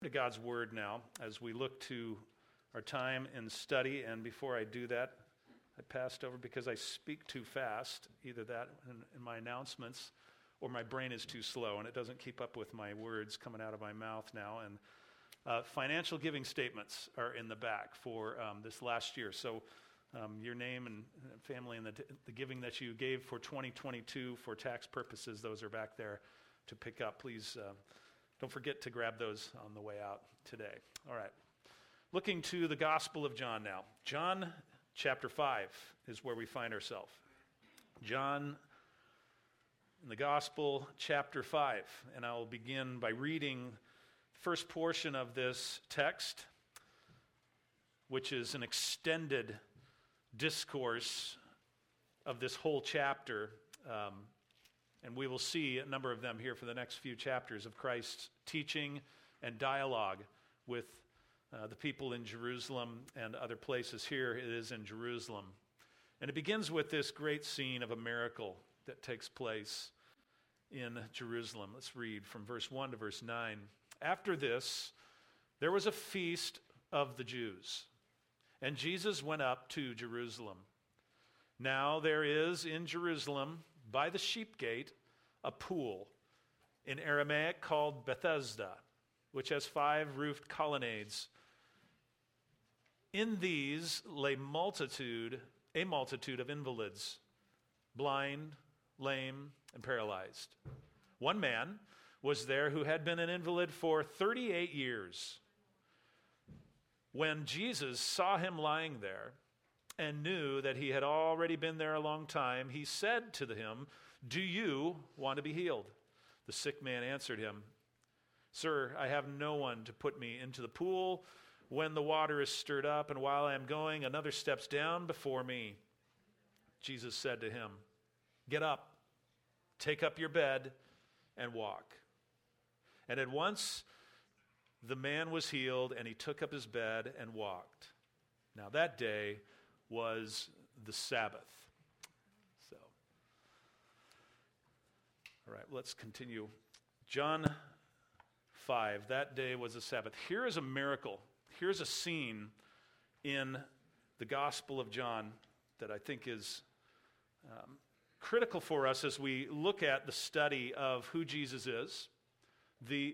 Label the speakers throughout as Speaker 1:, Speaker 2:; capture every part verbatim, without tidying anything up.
Speaker 1: To God's Word now as we look to our time in study. And before I do that, I passed over because I speak too fast, either that in, in my announcements or my brain is too slow and it doesn't keep up with my words coming out of my mouth now. And uh, financial giving statements are in the back for um, this last year. So um, your name and family and the, the giving that you gave for twenty twenty-two for tax purposes, those are back there to pick up. Please uh, don't forget to grab those on the way out today. All right. Looking to the Gospel of John now. John chapter five is where we find ourselves. John in the Gospel chapter five. And I will begin by reading the first portion of this text, which is an extended discourse of this whole chapter. Um, And we will see a number of them here for the next few chapters of Christ's teaching and dialogue with uh, the people in Jerusalem and other places. Here it is in Jerusalem. And it begins with this great scene of a miracle that takes place in Jerusalem. Let's read from verse one to verse nine. After this, there was a feast of the Jews, and Jesus went up to Jerusalem. Now there is in Jerusalem, by the sheep gate, a pool, in Aramaic called Bethesda, which has five roofed colonnades. In these lay multitude, a multitude of invalids, blind, lame, and paralyzed. One man was there who had been an invalid for thirty-eight years. When Jesus saw him lying there, and knew that he had already been there a long time, he said to him, "Do you want to be healed?" The sick man answered him, "Sir, I have no one to put me into the pool when the water is stirred up, and while I am going, another steps down before me." Jesus said to him, "Get up, take up your bed, and walk." And at once the man was healed, and he took up his bed and walked. Now that day was the Sabbath. So, all right, let's continue. John five, that day was the Sabbath. Here is a miracle. Here's a scene in the Gospel of John that I think is um, critical for us as we look at the study of who Jesus is. The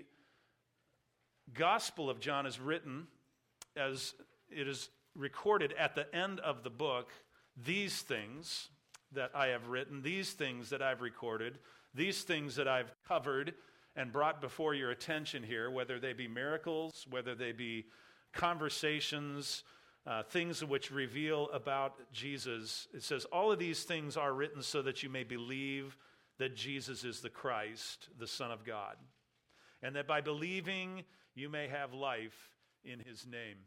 Speaker 1: Gospel of John is written as it is recorded at the end of the book. These things that I have written, these things that I've recorded, these things that I've covered and brought before your attention here, whether they be miracles, whether they be conversations, uh, things which reveal about Jesus. It says, all of these things are written so that you may believe that Jesus is the Christ, the Son of God, and that by believing you may have life in his name.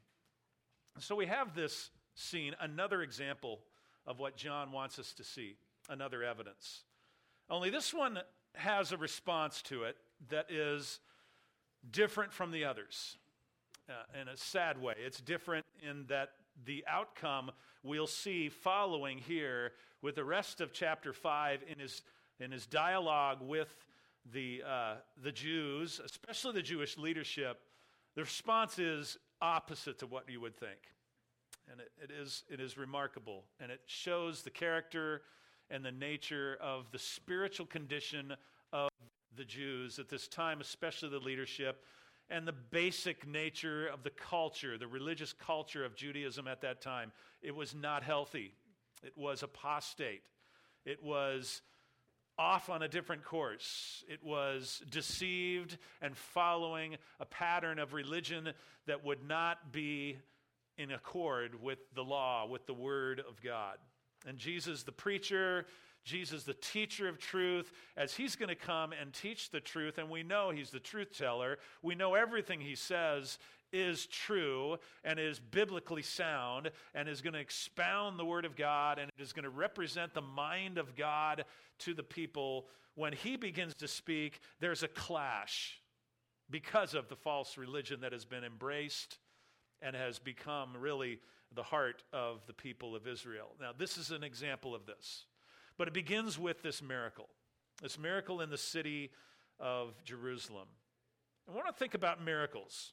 Speaker 1: So we have this scene, another example of what John wants us to see, another evidence. Only this one has a response to it that is different from the others uh, in a sad way. It's different in that the outcome we'll see following here with the rest of chapter five in his, in his dialogue with the, uh, the Jews, especially the Jewish leadership. The response is opposite to what you would think. And it, it is it is remarkable. And it shows the character and the nature of the spiritual condition of the Jews at this time, especially the leadership, and the basic nature of the culture, the religious culture of Judaism at that time. It was not healthy. It was apostate. It was off on a different course. It was deceived and following a pattern of religion that would not be in accord with the law, with the Word of God. And Jesus, the preacher, Jesus, the teacher of truth, as he's going to come and teach the truth, and we know he's the truth teller, we know everything he says is true and is biblically sound and is going to expound the Word of God, and it is going to represent the mind of God to the people. When he begins to speak, there's a clash because of the false religion that has been embraced and has become really the heart of the people of Israel. Now, this is an example of this. But it begins with this miracle, this miracle in the city of Jerusalem. I want to think about miracles.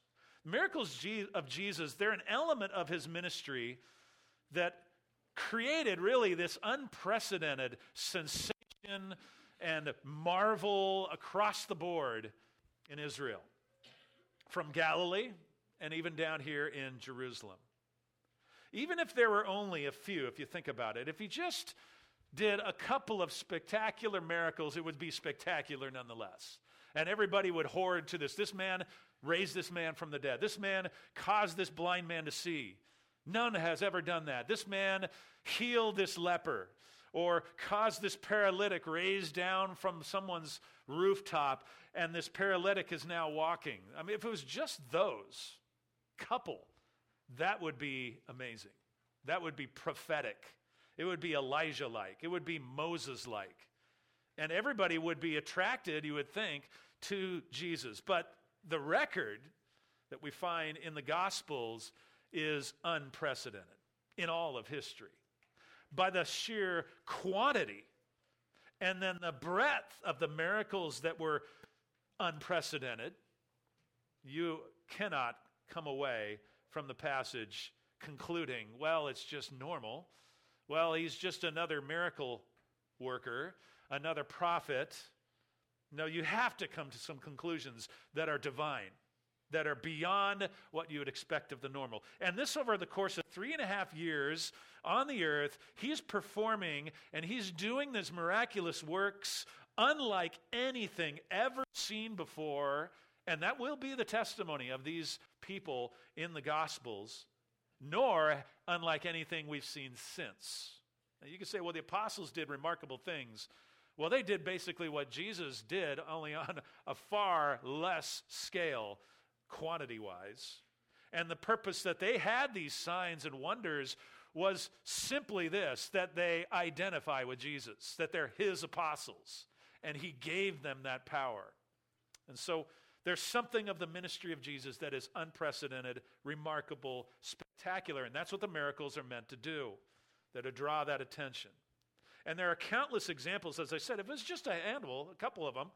Speaker 1: miracles of Jesus, they're an element of his ministry that created really this unprecedented sensation and marvel across the board in Israel, from Galilee and even down here in Jerusalem. Even if there were only a few, if you think about it, if he just did a couple of spectacular miracles, it would be spectacular nonetheless. And everybody would hoard to this. This man raised this man from the dead. This man caused this blind man to see. None has ever done that. This man healed this leper or caused this paralytic raised down from someone's rooftop, and this paralytic is now walking. I mean, if it was just those couple, that would be amazing. That would be prophetic. It would be Elijah-like. It would be Moses-like. And everybody would be attracted, you would think, to Jesus. But the record that we find in the Gospels is unprecedented in all of history. By the sheer quantity and then the breadth of the miracles that were unprecedented, you cannot come away from the passage concluding, well, it's just normal. Well, he's just another miracle worker, another prophet. No, you have to come to some conclusions that are divine, that are beyond what you would expect of the normal. And this over the course of three and a half years on the earth, he's performing and he's doing these miraculous works unlike anything ever seen before. And that will be the testimony of these people in the Gospels, nor unlike anything we've seen since. Now you can say, well, the apostles did remarkable things. Well, they did basically what Jesus did, only on a far less scale, quantity-wise. And the purpose that they had these signs and wonders was simply this, that they identify with Jesus, that they're his apostles, and he gave them that power. And so there's something of the ministry of Jesus that is unprecedented, remarkable, spectacular, and that's what the miracles are meant to do, that to draw that attention. And there are countless examples, as I said, if it's just a handful, a couple of them,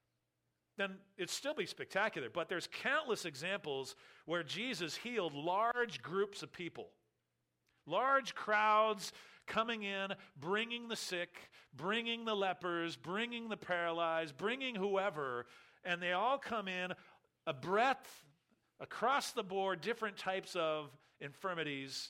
Speaker 1: then it'd still be spectacular. But there's countless examples where Jesus healed large groups of people, large crowds coming in, bringing the sick, bringing the lepers, bringing the paralyzed, bringing whoever, and they all come in, a breadth, across the board, different types of infirmities,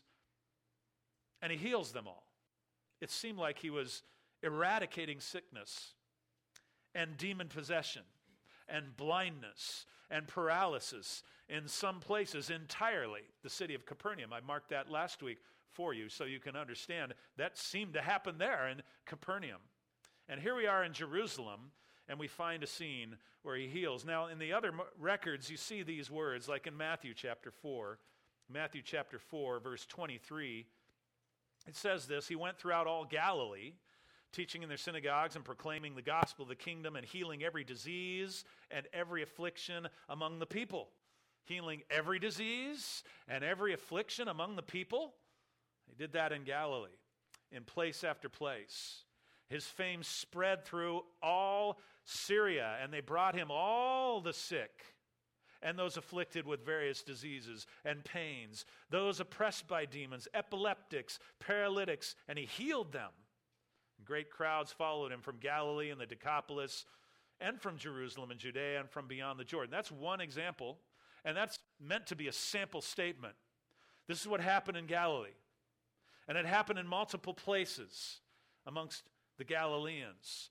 Speaker 1: and he heals them all. It seemed like he was eradicating sickness and demon possession and blindness and paralysis in some places entirely. The city of Capernaum, I marked that last week for you so you can understand that seemed to happen there in Capernaum. And here we are in Jerusalem, and we find a scene where he heals. Now, in the other records, you see these words, like in Matthew chapter four. Matthew chapter four, verse twenty-three, it says this, he went throughout all Galilee, teaching in their synagogues and proclaiming the gospel of the kingdom and healing every disease and every affliction among the people. Healing every disease and every affliction among the people. He did that in Galilee, in place after place. His fame spread through all Syria, and they brought him all the sick and those afflicted with various diseases and pains, those oppressed by demons, epileptics, paralytics, and he healed them. Great crowds followed him from Galilee and the Decapolis, and from Jerusalem and Judea, and from beyond the Jordan. That's one example, and that's meant to be a sample statement. This is what happened in Galilee, and it happened in multiple places amongst the Galileans.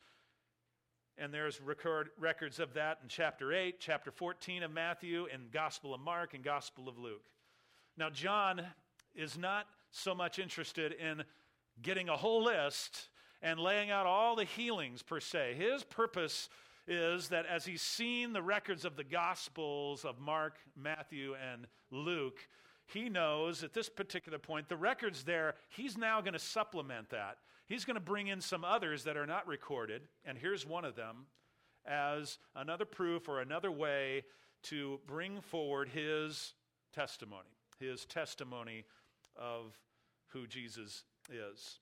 Speaker 1: And there's record, records of that in chapter eight, chapter fourteen of Matthew, and Gospel of Mark, and Gospel of Luke. Now, John is not so much interested in getting a whole list and laying out all the healings per se. His purpose is that as he's seen the records of the Gospels of Mark, Matthew, and Luke, he knows at this particular point, the records there, he's now going to supplement that. He's going to bring in some others that are not recorded, and here's one of them, as another proof or another way to bring forward his testimony, his testimony of who Jesus is.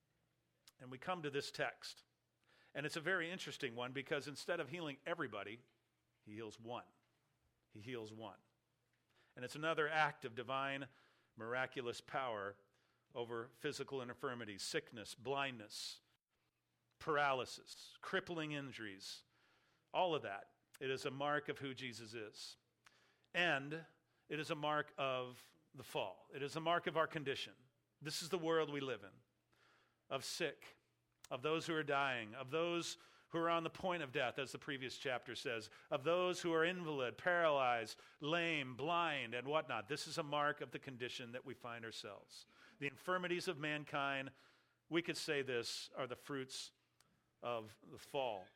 Speaker 1: And we come to this text, and it's a very interesting one because instead of healing everybody, he heals one. He heals one. And it's another act of divine, miraculous power over physical infirmities, sickness, blindness, paralysis, crippling injuries, all of that. It is a mark of who Jesus is. And it is a mark of the fall. It is a mark of our condition. This is the world we live in, of sick, of those who are dying, of those who are on the point of death, as the previous chapter says, of those who are invalid, paralyzed, lame, blind, and whatnot. This is a mark of the condition that we find ourselves. The infirmities of mankind, we could say this, are the fruits of the fall.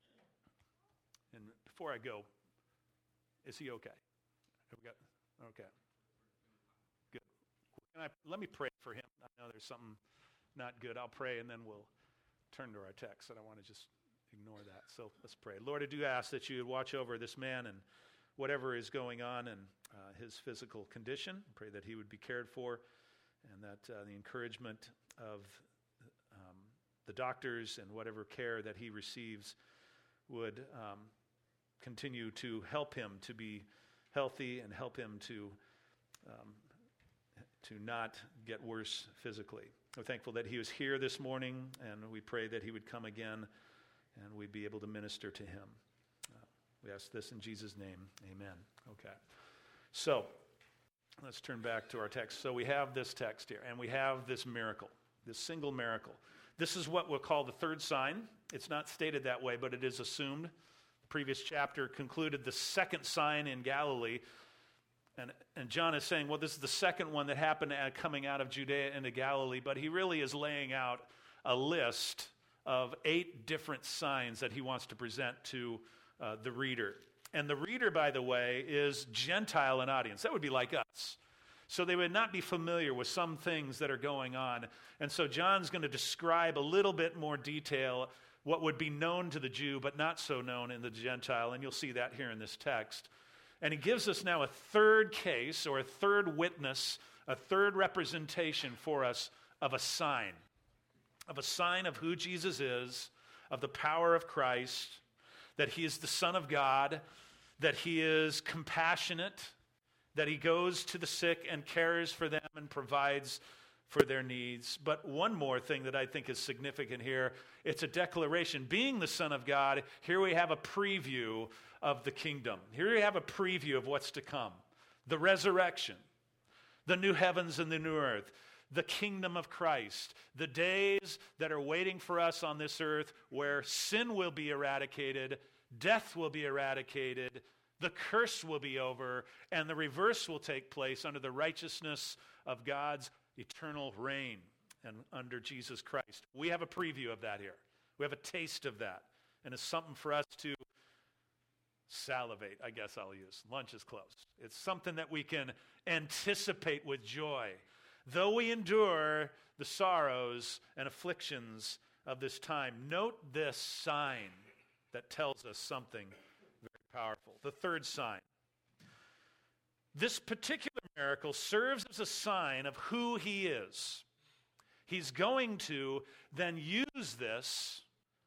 Speaker 1: And before I go, is he okay? Have we got, okay. Good. Can I, let me pray for him. I know there's something not good. I'll pray and then we'll turn to our text. I don't want to just ignore that. So let's pray. Lord, I do ask that you would watch over this man and whatever is going on in uh, his physical condition. I pray that he would be cared for and that uh, the encouragement of um, the doctors and whatever care that he receives would um, continue to help him to be healthy and help him to um, to not get worse physically. We're thankful that he was here this morning, and we pray that he would come again and we'd be able to minister to him. Uh, we ask this in Jesus' name. Amen. Okay. So let's turn back to our text. So we have this text here, and we have this miracle, this single miracle. This is what we'll call the third sign. It's not stated that way, but it is assumed. The previous chapter concluded the second sign in Galilee. And, and John is saying, well, this is the second one that happened at, coming out of Judea into Galilee, but he really is laying out a list of eight different signs that he wants to present to uh, the reader. And the reader, by the way, is Gentile in audience. That would be like us. So they would not be familiar with some things that are going on. And so John's going to describe a little bit more detail what would be known to the Jew, but not so known in the Gentile. And you'll see that here in this text. And he gives us now a third case or a third witness, a third representation for us of a sign, of a sign of who Jesus is, of the power of Christ, that he is the Son of God, that he is compassionate, that he goes to the sick and cares for them and provides for their needs. But one more thing that I think is significant here, it's a declaration. Being the Son of God, here we have a preview of the kingdom. Here we have a preview of what's to come. The resurrection, the new heavens and the new earth, the kingdom of Christ, the days that are waiting for us on this earth where sin will be eradicated, death will be eradicated, the curse will be over, and the reverse will take place under the righteousness of God's eternal reign and under Jesus Christ. We have a preview of that here. We have a taste of that. And it's something for us to salivate, I guess I'll use. Lunch is close. It's something that we can anticipate with joy. Though we endure the sorrows and afflictions of this time, note this sign that tells us something very powerful. The third sign. This particular miracle serves as a sign of who he is. He's going to then use this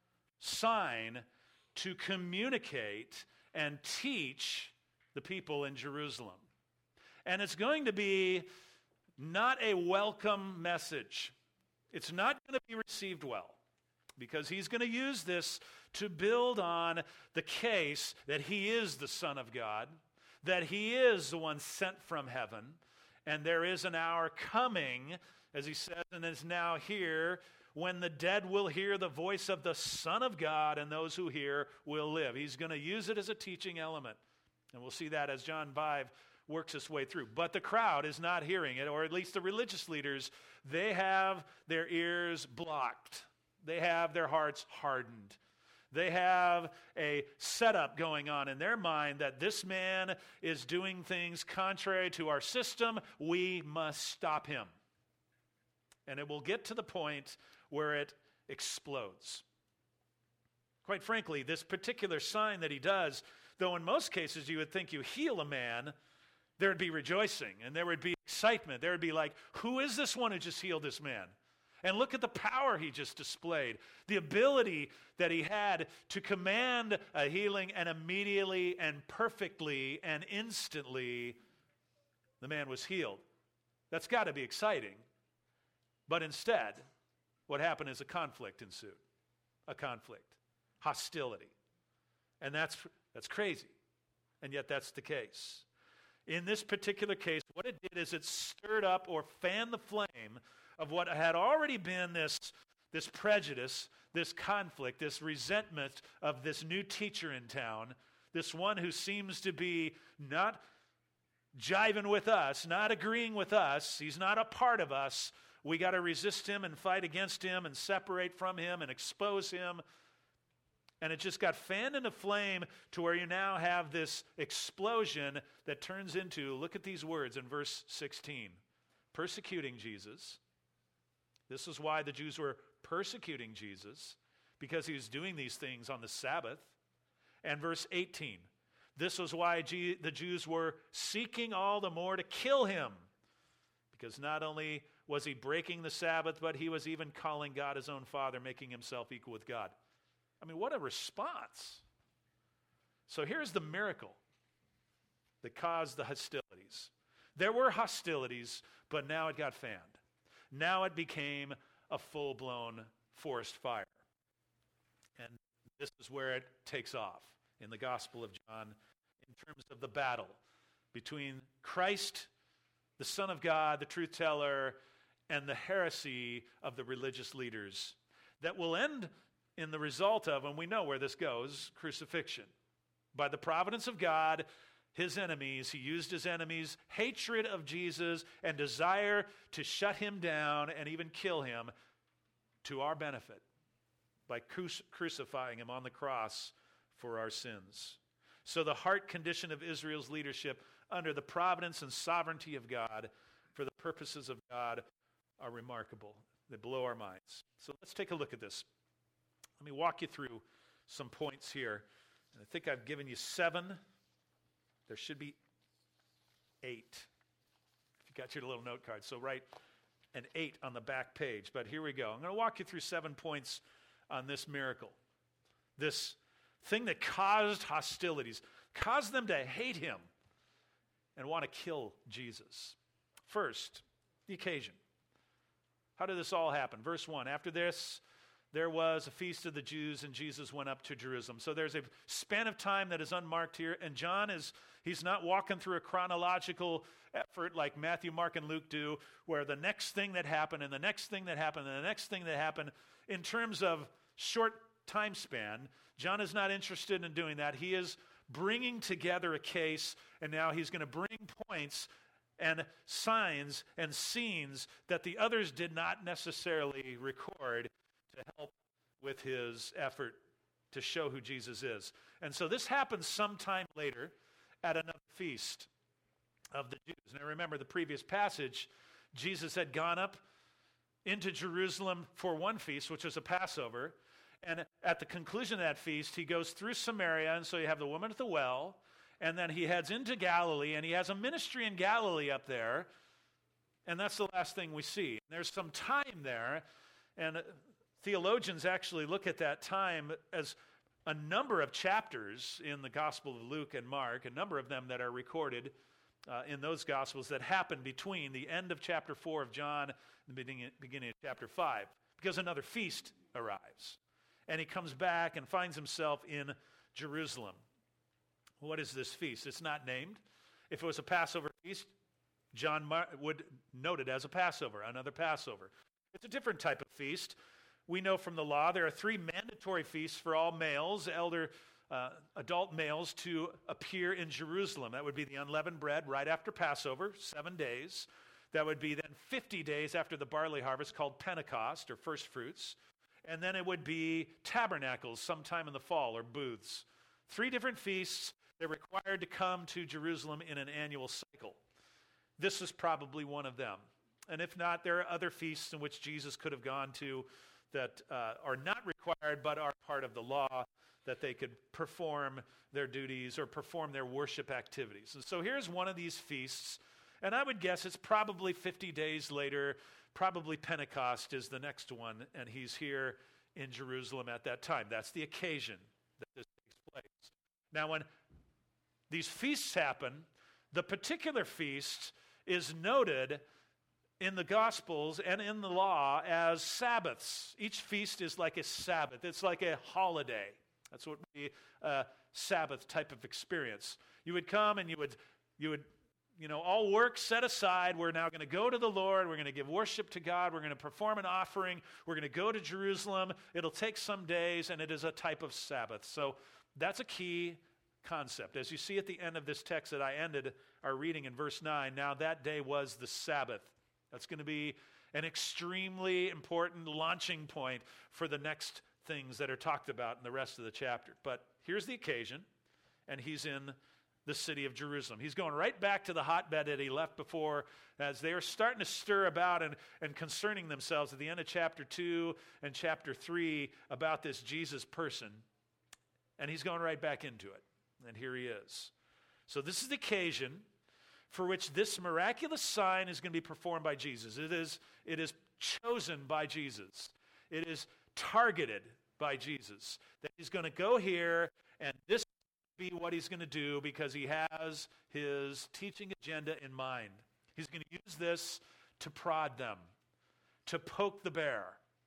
Speaker 1: sign to communicate and teach the people in Jerusalem. And it's going to be not a welcome message. It's not going to be received well, because he's going to use this to build on the case that he is the Son of God, that he is the one sent from heaven, and there is an hour coming, as he says, and is now here, when the dead will hear the voice of the Son of God, and those who hear will live. He's going to use it as a teaching element, and we'll see that as John five works its way through. But the crowd is not hearing it, or at least the religious leaders, they have their ears blocked. They have their hearts hardened. They have a setup going on in their mind that this man is doing things contrary to our system. We must stop him. And it will get to the point where it explodes. Quite frankly, this particular sign that he does, though in most cases you would think you heal a man, there would be rejoicing and there would be excitement. There would be like, who is this one who just healed this man? And look at the power he just displayed, the ability that he had to command a healing, and immediately and perfectly and instantly The man was healed. That's got to be exciting. But instead, what happened is a conflict ensued. A conflict. Hostility. And that's, that's crazy. And yet that's the case. In this particular case, what it did is it stirred up or fanned the flame of what had already been this, this prejudice, this conflict, this resentment of this new teacher in town, this one who seems to be not jiving with us, not agreeing with us. He's not a part of us. We got to resist him and fight against him and separate from him and expose him. And it just got fanned into flame to where you now have this explosion that turns into, look at these words in verse sixteen, persecuting Jesus. This is why the Jews were persecuting Jesus, because he was doing these things on the Sabbath. And verse eighteen, this was why G- the Jews were seeking all the more to kill him, because not only was he breaking the Sabbath, but he was even calling God his own Father, making himself equal with God. I mean, what a response. So here's the miracle that caused the hostilities. There were hostilities, but now it got fanned. Now it became a full-blown forest fire. And this is where it takes off in the Gospel of John in terms of the battle between Christ, the Son of God, the truth teller, and the heresy of the religious leaders that will end in the result of, and we know where this goes, crucifixion. By the providence of God, his enemies, he used his enemies' hatred of Jesus and desire to shut him down and even kill him to our benefit by cru- crucifying him on the cross for our sins. So the heart condition of Israel's leadership under the providence and sovereignty of God for the purposes of God are remarkable. They blow our minds. So let's take a look at this. Let me walk you through some points here. And I think I've given you seven. There should be eight. If you got your little note card. So write an eight on the back page. But here we go. I'm going to walk you through seven points on this miracle. This thing that caused hostilities, caused them to hate him and want to kill Jesus. First, the occasion. How did this all happen? Verse one, after this, there was a feast of the Jews, and Jesus went up to Jerusalem. So there's a span of time that is unmarked here, and John is, he's not walking through a chronological effort like Matthew, Mark, and Luke do, where the next thing that happened, and the next thing that happened, and the next thing that happened, in terms of short time span, John is not interested in doing that. He is bringing together a case, and now he's going to bring points and signs and scenes that the others did not necessarily record to help with his effort to show who Jesus is. And so this happens sometime later at another feast of the Jews. Now remember the previous passage, Jesus had gone up into Jerusalem for one feast, which was a Passover. And at the conclusion of that feast, he goes through Samaria, and so you have the woman at the well, and then he heads into Galilee, and he has a ministry in Galilee up there, and that's the last thing we see. There's some time there, and theologians actually look at that time as a number of chapters in the Gospel of Luke and Mark, a number of them that are recorded uh, in those Gospels that happen between the end of chapter four of John and the beginning, beginning of chapter five, because another feast arrives. And he comes back and finds himself in Jerusalem. What is this feast? It's not named. If it was a Passover feast, John Mar- would note it as a Passover, another Passover. It's a different type of feast. We know from the law there are three mandatory feasts for all males, elder, uh, adult males, to appear in Jerusalem. That would be the unleavened bread right after Passover, seven days. That would be then fifty days after the barley harvest, called Pentecost, or first fruits. And then it would be tabernacles sometime in the fall, or booths. Three different feasts. They're required to come to Jerusalem in an annual cycle. This is probably one of them. And if not, there are other feasts in which Jesus could have gone to that uh, are not required but are part of the law, that they could perform their duties or perform their worship activities. And so here's one of these feasts, and I would guess it's probably fifty days later. Probably Pentecost is the next one, and he's here in Jerusalem at that time. That's the occasion that this takes place. Now, when these feasts happen, the particular feast is noted in the Gospels and in the law as Sabbaths. Each feast is like a Sabbath. It's like a holiday. That's what would be a Sabbath type of experience. You would come and you would, you would, you know, all work set aside. We're now going to go to the Lord. We're going to give worship to God. We're going to perform an offering. We're going to go to Jerusalem. It'll take some days, and it is a type of Sabbath. So that's a key concept. As you see at the end of this text that I ended our reading in verse nine, now that day was the Sabbath. That's going to be an extremely important launching point for the next things that are talked about in the rest of the chapter. But here's the occasion, and he's in the city of Jerusalem. He's going right back to the hotbed that he left before, as they are starting to stir about and, and concerning themselves at the end of chapter two and chapter three about this Jesus person. And he's going right back into it. And here he is. So this is the occasion for which this miraculous sign is going to be performed by Jesus. It is, it is chosen by Jesus. It is targeted by Jesus. That he's going to go here, and this will be what he's going to do because he has his teaching agenda in mind. He's going to use this to prod them, to poke the bear,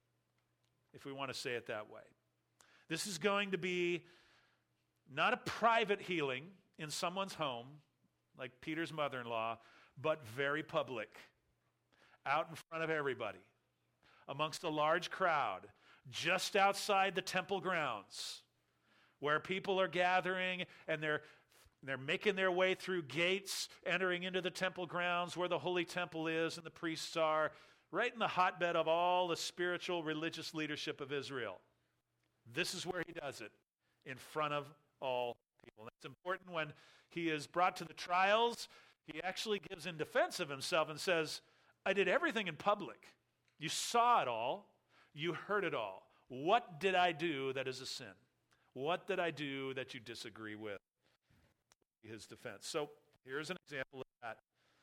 Speaker 1: if we want to say it that way. This is going to be not a private healing in someone's home, like Peter's mother-in-law, but very public, out in front of everybody, amongst a large crowd, just outside the temple grounds, where people are gathering and they're they're making their way through gates, entering into the temple grounds where the holy temple is and the priests are, right in the hotbed of all the spiritual religious leadership of Israel. This is where he does it, in front of all people. That's important. When he is brought to the trials, he actually gives in defense of himself and says, I did everything in public. You saw it all. You heard it all. What did I do that is a sin? What did I do that you disagree with? His defense. So here's an example of that.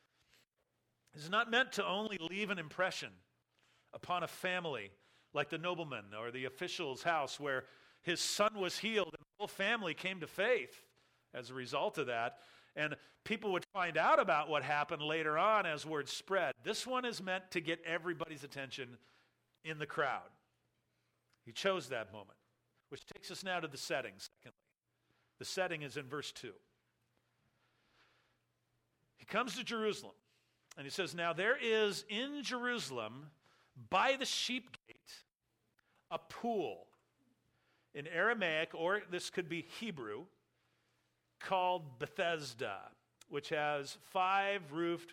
Speaker 1: This is not meant to only leave an impression upon a family like the nobleman or the official's house where his son was healed and the whole family came to faith as a result of that. And people would find out about what happened later on as word spread. This one is meant to get everybody's attention in the crowd. He chose that moment, which takes us now to the setting, secondly. The setting is in verse two. He comes to Jerusalem, and he says, now there is in Jerusalem, by the sheep gate, a pool. In Aramaic, or this could be Hebrew, called Bethesda, which has five roofed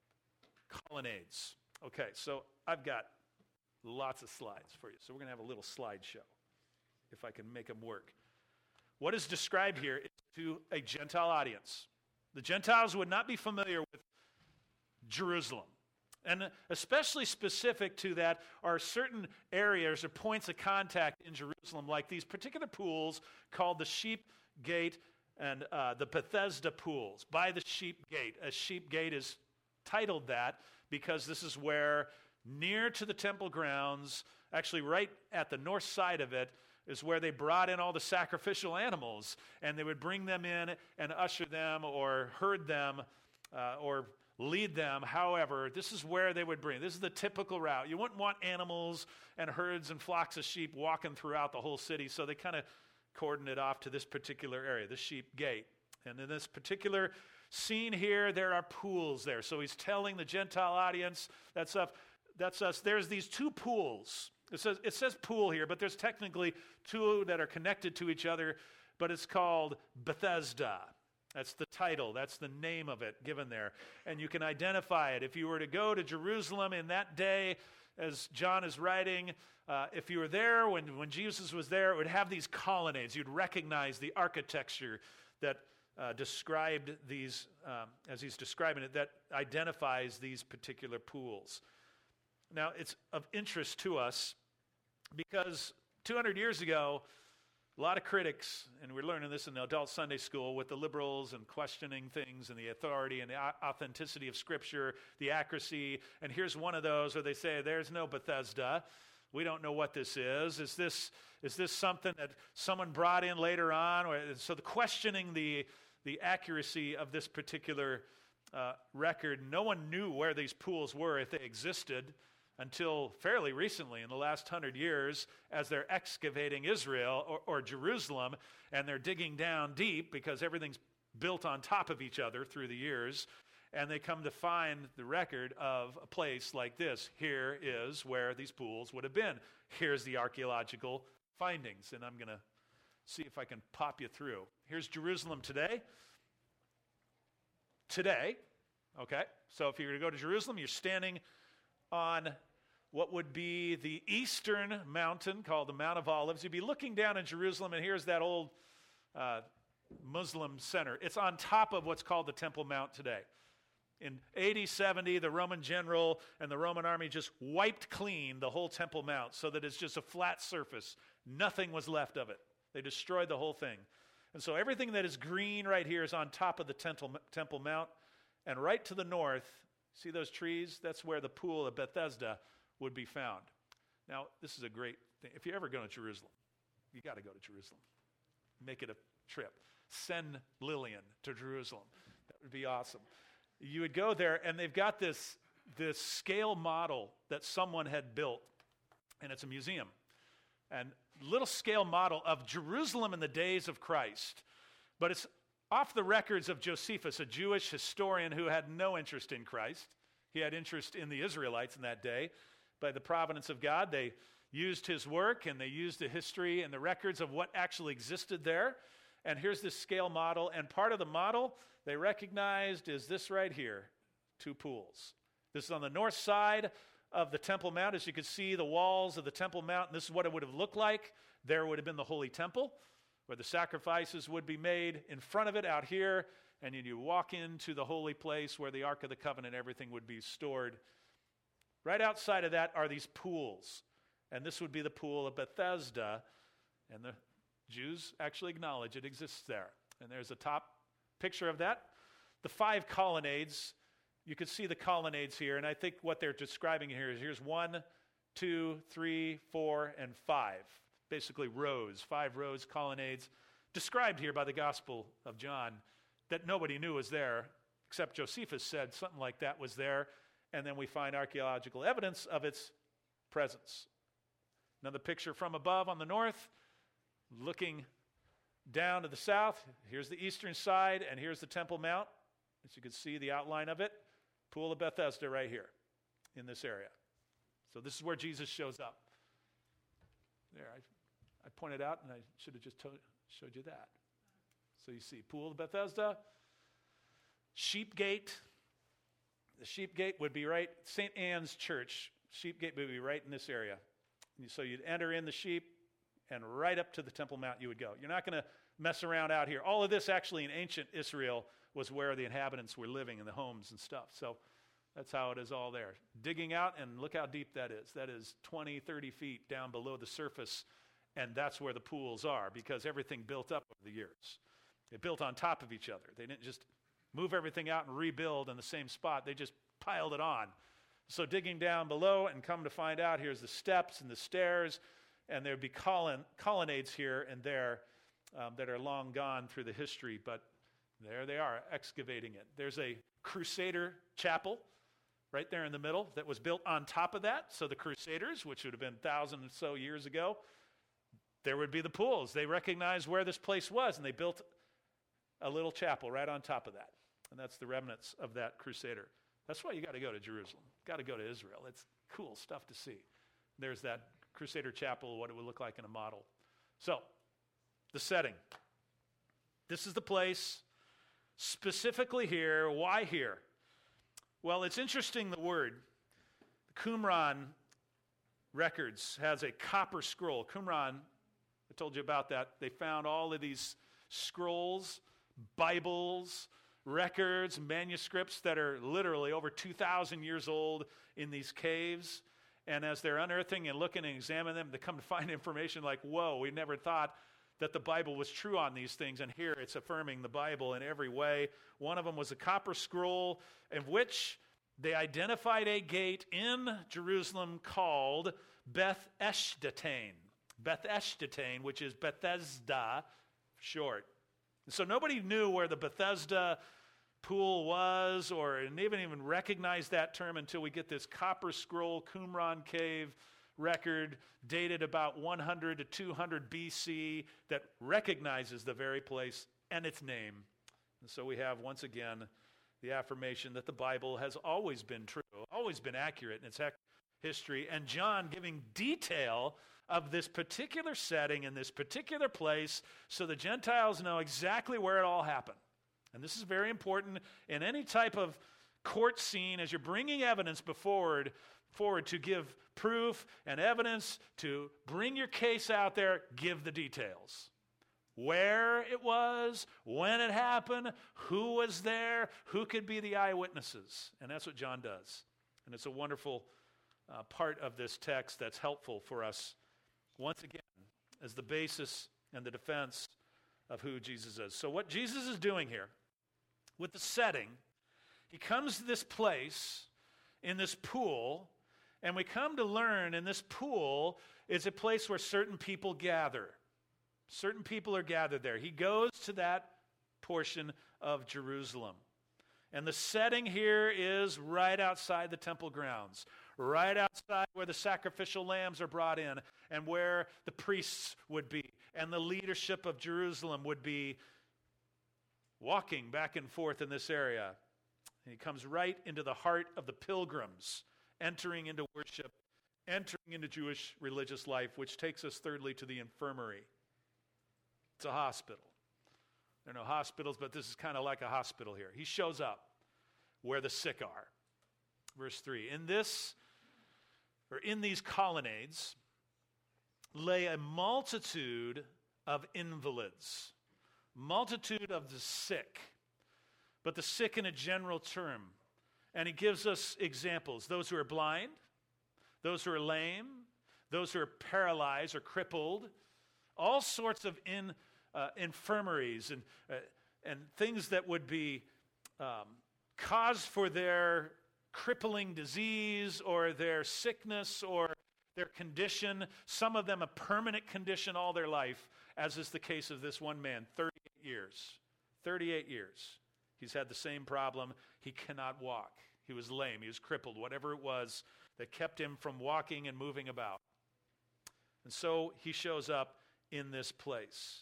Speaker 1: colonnades. Okay, so I've got lots of slides for you. So we're going to have a little slideshow, if I can make them work. What is described here is to a Gentile audience. The Gentiles would not be familiar with Jerusalem. And especially specific to that are certain areas or points of contact in Jerusalem, like these particular pools called the Sheep Gate and uh, the Bethesda pools, by the Sheep Gate. A sheep gate is titled that because this is where, near to the temple grounds, actually right at the north side of it, is where they brought in all the sacrificial animals, and they would bring them in and usher them or herd them uh, or lead them. However, this is where they would bring. This is the typical route. You wouldn't want animals and herds and flocks of sheep walking throughout the whole city, so they kind of cordoned it off to this particular area, the sheep gate. And in this particular scene here, there are pools there. So he's telling the Gentile audience, that's us, that's us. There's these two pools. It says, it says pool here, but there's technically two that are connected to each other, but it's called Bethesda. That's the title. That's the name of it given there. And you can identify it. If you were to go to Jerusalem in that day, as John is writing, uh, if you were there when, when Jesus was there, it would have these colonnades. You'd recognize the architecture that uh, described these, um, as he's describing it, that identifies these particular pools. Now, it's of interest to us because two hundred years ago, a lot of critics, and we're learning this in the adult Sunday school with the liberals and questioning things and the authority and the authenticity of Scripture, the accuracy. And here's one of those where they say, there's no Bethesda. We don't know what this is. Is this is this something that someone brought in later on? Or, so the questioning the, the accuracy of this particular uh, record, no one knew where these pools were, if they existed, until fairly recently, in the last hundred years, as they're excavating Israel or, or Jerusalem, and they're digging down deep because everything's built on top of each other through the years, and they come to find the record of a place like this. Here is where these pools would have been. Here's the archaeological findings, and I'm going to see if I can pop you through. Here's Jerusalem today. Today, okay, so if you're going to go to Jerusalem, you're standing on what would be the eastern mountain called the Mount of Olives. You'd be looking down in Jerusalem, and here's that old uh, Muslim center. It's on top of what's called the Temple Mount today. In A D seventy, the Roman general and the Roman army just wiped clean the whole Temple Mount so that it's just a flat surface. Nothing was left of it. They destroyed the whole thing. And so everything that is green right here is on top of the Temple, Temple Mount. And right to the north, see those trees? That's where the pool of Bethesda would be found. Now, this is a great thing. If you ever go to Jerusalem, you got to go to Jerusalem. Make it a trip. Send Lillian to Jerusalem. That would be awesome. You would go there, and they've got this, this scale model that someone had built, and it's a museum. And little scale model of Jerusalem in the days of Christ. But it's off the records of Josephus, a Jewish historian who had no interest in Christ. He had interest in the Israelites in that day. By the providence of God, they used his work, and they used the history and the records of what actually existed there. And here's this scale model, and part of the model they recognized is this right here, two pools. This is on the north side of the Temple Mount. As you can see, the walls of the Temple Mount, and this is what it would have looked like. There would have been the Holy Temple, where the sacrifices would be made. In front of it, out here, and then you walk into the holy place where the Ark of the Covenant, everything would be stored. Right outside of that are these pools, and this would be the pool of Bethesda, and the Jews actually acknowledge it exists there. And there's a top picture of that. The five colonnades, you can see the colonnades here, and I think what they're describing here is here's one, two, three, four, and five. Basically rows, five rows, colonnades, described here by the Gospel of John that nobody knew was there, except Josephus said something like that was there, and then we find archaeological evidence of its presence. Another picture from above on the north, looking down to the south. Here's the eastern side, and here's the Temple Mount. As you can see, the outline of it. Pool of Bethesda right here in this area. So this is where Jesus shows up. There, I, I pointed out, and I should have just told, showed you that. So you see, Pool of Bethesda, Sheep Gate. The Sheep Gate would be right, Saint Anne's Church. Sheep Gate would be right in this area. And so you'd enter in the sheep, and right up to the Temple Mount you would go. You're not going to mess around out here. All of this actually in ancient Israel was where the inhabitants were living in the homes and stuff. So that's how it is all there. Digging out, and look how deep that is. That is twenty, thirty feet down below the surface, and that's where the pools are because everything built up over the years. They built on top of each other. They didn't just move everything out and rebuild in the same spot. They just piled it on. So digging down below and come to find out, here's the steps and the stairs, and there'd be colon, colonnades here and there um, that are long gone through the history, but there they are, excavating it. There's a Crusader chapel right there in the middle that was built on top of that. So the Crusaders, which would have been a thousand or so years ago, there would be the pools. They recognized where this place was, and they built a little chapel right on top of that. And that's the remnants of that Crusader. That's why you got to go to Jerusalem. Got to go to Israel. It's cool stuff to see. There's that Crusader chapel, what it would look like in a model. So, the setting. This is the place, specifically here. Why here? Well, it's interesting, the word. Qumran Records has a copper scroll. Qumran, I told you about that. They found all of these scrolls, Bibles, records, manuscripts that are literally over two thousand years old in these caves. And as they're unearthing and looking and examining them, they come to find information like, whoa, we never thought that the Bible was true on these things. And here it's affirming the Bible in every way. One of them was a copper scroll in which they identified a gate in Jerusalem called Beth Eshtatain. Beth Eshtatain, which is Bethesda for short. And so nobody knew where the Bethesda pool was, or and they didn't even recognize that term until we get this copper scroll Qumran cave record dated about one hundred to two hundred B C that recognizes the very place and its name. And so we have, once again, the affirmation that the Bible has always been true, always been accurate in its history, and John giving detail of this particular setting in this particular place so the Gentiles know exactly where it all happened. And this is very important in any type of court scene as you're bringing evidence before forward to give proof and evidence, to bring your case out there, give the details. Where it was, when it happened, who was there, who could be the eyewitnesses. And that's what John does. And it's a wonderful uh, part of this text that's helpful for us, once again, as the basis and the defense of who Jesus is. So what Jesus is doing here, with the setting, he comes to this place in this pool, and we come to learn in this pool is a place where certain people gather. Certain people are gathered there. He goes to that portion of Jerusalem. And the setting here is right outside the temple grounds, right outside where the sacrificial lambs are brought in and where the priests would be and the leadership of Jerusalem would be walking back and forth in this area. And he comes right into the heart of the pilgrims, entering into worship, entering into Jewish religious life, which takes us thirdly to the infirmary. It's a hospital. There are no hospitals, but this is kind of like a hospital here. He shows up where the sick are. Verse three, in this, or in these colonnades, lay a multitude of invalids, multitude of the sick, but the sick in a general term. And he gives us examples. Those who are blind, those who are lame, those who are paralyzed or crippled, all sorts of in, uh, infirmaries and, uh, and things that would be um, cause for their crippling disease or their sickness or their condition, some of them a permanent condition all their life, as is the case of this one man, thirty-eight years. thirty-eight years. He's had the same problem. He cannot walk. He was lame. He was crippled, whatever it was that kept him from walking and moving about. And so he shows up in this place.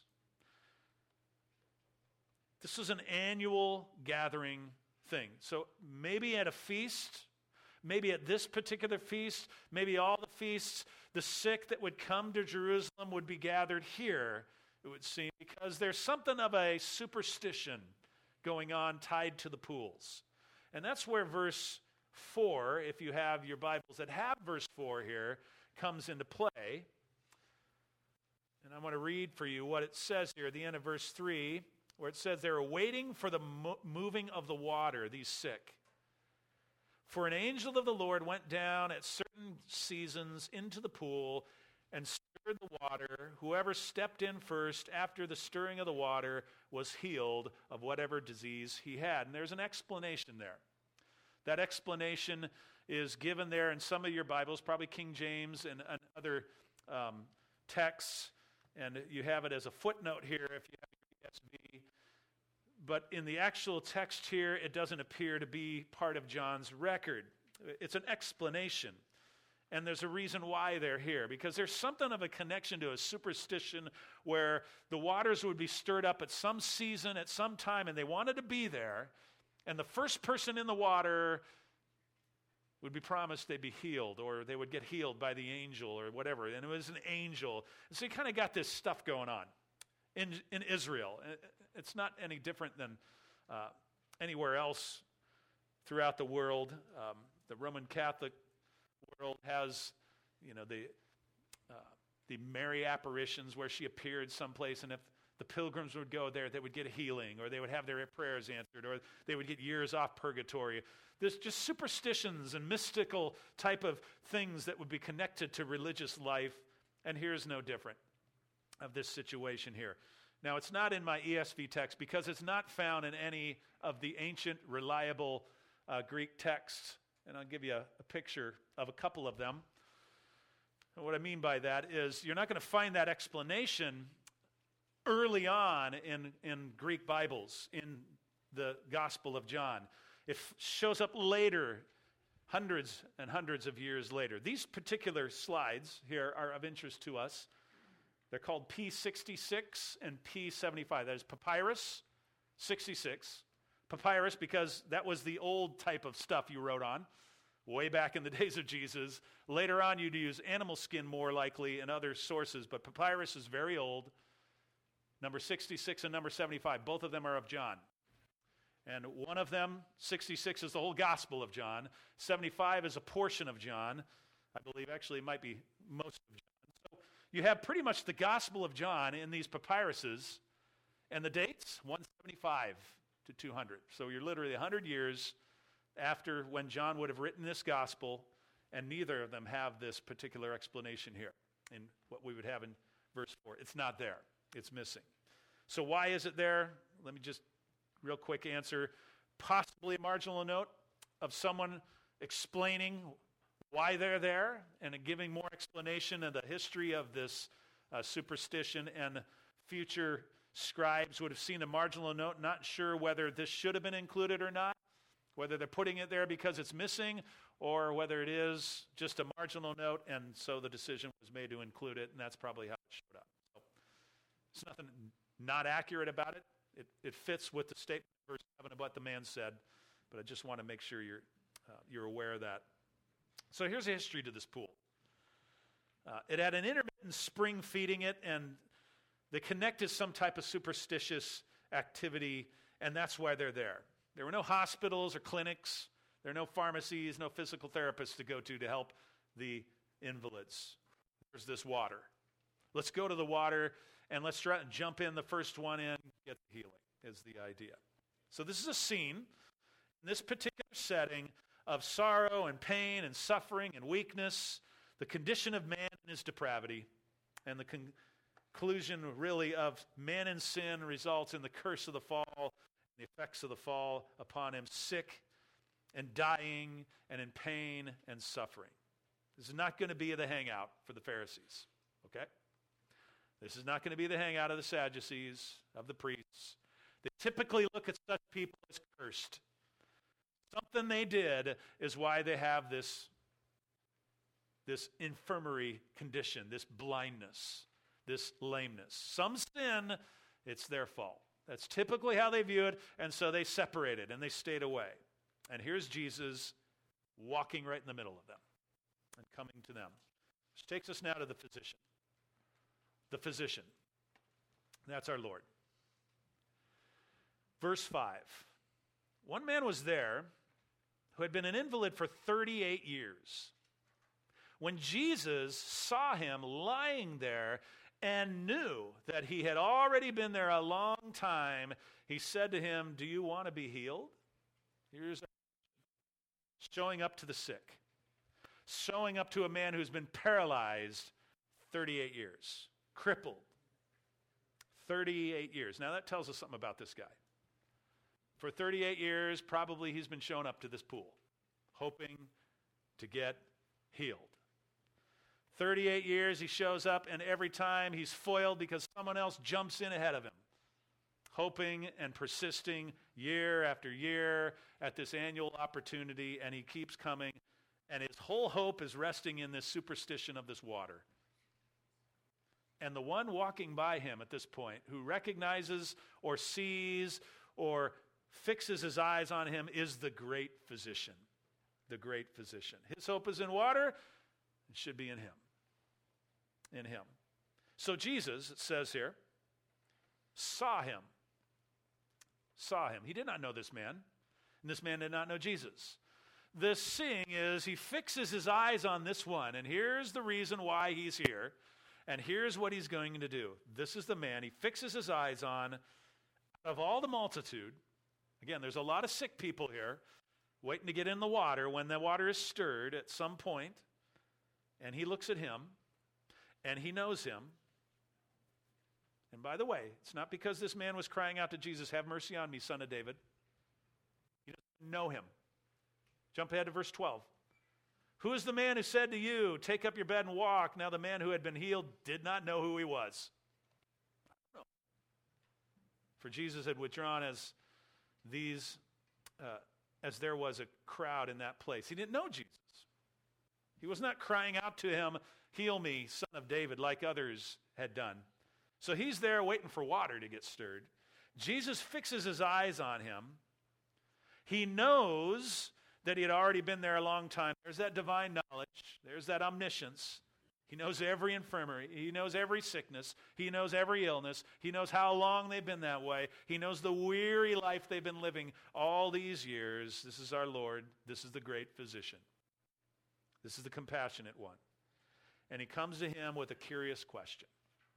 Speaker 1: This was an annual gathering thing. So maybe at a feast, maybe at this particular feast, maybe all the feasts, the sick that would come to Jerusalem would be gathered here, it would seem, because there's something of a superstition going on tied to the pools. And that's where verse four, if you have your Bibles that have verse four here, comes into play. And I want to read for you what it says here at the end of verse three, where it says they were waiting for the mo- moving of the water, these sick. For an angel of the Lord went down at certain seasons into the pool and stirred the water. Whoever stepped in first after the stirring of the water was healed of whatever disease he had. And there's an explanation there. That explanation is given there in some of your Bibles, probably King James and, and other um, texts. And you have it as a footnote here if you have your E S V. But in the actual text here, it doesn't appear to be part of John's record. It's an explanation. And there's a reason why they're here, because there's something of a connection to a superstition where the waters would be stirred up at some season, at some time, and they wanted to be there. And the first person in the water would be promised they'd be healed, or they would get healed by the angel or whatever. And it was an angel. And so you kind of got this stuff going on in, in Israel. It's not any different than uh, anywhere else throughout the world. Um, the Roman Catholic world has, you know, the uh, the Mary apparitions where she appeared someplace, and if the pilgrims would go there, they would get a healing, or they would have their prayers answered, or they would get years off purgatory. There's just superstitions and mystical type of things that would be connected to religious life, and here's no different of this situation here. Now, it's not in my E S V text because it's not found in any of the ancient, reliable uh, Greek texts. And I'll give you a, a picture of a couple of them. And what I mean by that is you're not going to find that explanation early on in, in Greek Bibles, in the Gospel of John. It f- shows up later, hundreds and hundreds of years later. These particular slides here are of interest to us. They're called P sixty-six and P seventy-five. That is papyrus sixty-six. Papyrus because that was the old type of stuff you wrote on way back in the days of Jesus. Later on, you'd use animal skin more likely and other sources, but papyrus is very old. Number sixty-six and number seventy-five, both of them are of John. And one of them, sixty-six, is the whole Gospel of John. seventy-five is a portion of John. I believe actually it might be most of John. So you have pretty much the Gospel of John in these papyruses, and the dates, one seventy-five to two hundred. So you're literally one hundred years after when John would have written this gospel, and neither of them have this particular explanation here in what we would have in verse four. It's not there. It's missing. So why is it there? Let me just real quick answer. Possibly a marginal note of someone explaining why they're there and giving more explanation of the history of this uh, superstition, and future scribes would have seen a marginal note, not sure whether this should have been included or not, whether they're putting it there because it's missing or whether it is just a marginal note, and so the decision was made to include it, and that's probably how it showed up. So it's nothing not accurate about it. It, it fits with the statement in verse seven of what the man said, but I just want to make sure you're, uh, you're aware of that. So here's a history to this pool. Uh, it had an intermittent spring feeding it, and they connected some type of superstitious activity, and that's why they're there. There were no hospitals or clinics. There are no pharmacies, no physical therapists to go to to help the invalids. There's this water. Let's go to the water, and let's try and jump in the first one in, get the healing, is the idea. So this is a scene in this particular setting of sorrow and pain and suffering and weakness, the condition of man and his depravity, and the con- conclusion really of man in sin results in the curse of the fall, the effects of the fall upon him, sick and dying and in pain and suffering. This is not going to be the hangout for the Pharisees, okay? This is not going to be the hangout of the Sadducees, of the priests. They typically look at such people as cursed. Something they did is why they have this, this infirmary condition, this blindness, this lameness. Some sin, it's their fault. That's typically how they view it, and so they separated and they stayed away. And here's Jesus walking right in the middle of them and coming to them. Which takes us now to the physician. The physician. That's our Lord. Verse five. One man was there who had been an invalid for thirty-eight years. When Jesus saw him lying there and knew that he had already been there a long time, he said to him, "Do you want to be healed?" Here's showing up to the sick. Showing up to a man who's been paralyzed thirty-eight years. Crippled. thirty-eight years. Now that tells us something about this guy. For thirty-eight years, probably he's been showing up to this pool, hoping to get healed. thirty-eight years he shows up, and every time he's foiled because someone else jumps in ahead of him, hoping and persisting year after year at this annual opportunity, and he keeps coming, and his whole hope is resting in this superstition of this water. And the one walking by him at this point, who recognizes or sees or fixes his eyes on him, is the great physician. The great physician. His hope is in water. It should be in him. In him. So Jesus, it says here, saw him. Saw him. He did not know this man, and this man did not know Jesus. The seeing is he fixes his eyes on this one, and here's the reason why he's here, and here's what he's going to do. This is the man he fixes his eyes on. Out of all the multitude, again, there's a lot of sick people here waiting to get in the water when the water is stirred at some point, and he looks at him, and he knows him. And by the way, it's not because this man was crying out to Jesus, "Have mercy on me, son of David." He doesn't know him. Jump ahead to verse twelve. "Who is the man who said to you, 'Take up your bed and walk'?" Now the man who had been healed did not know who he was. For Jesus had withdrawn as these, uh, as there was a crowd in that place. He didn't know Jesus. He was not crying out to him, "Heal me, son of David," like others had done. So he's there waiting for water to get stirred. Jesus fixes his eyes on him. He knows that he had already been there a long time. There's that divine knowledge. There's that omniscience. He knows every infirmity. He knows every sickness. He knows every illness. He knows how long they've been that way. He knows the weary life they've been living all these years. This is our Lord. This is the great physician. This is the compassionate one. And he comes to him with a curious question.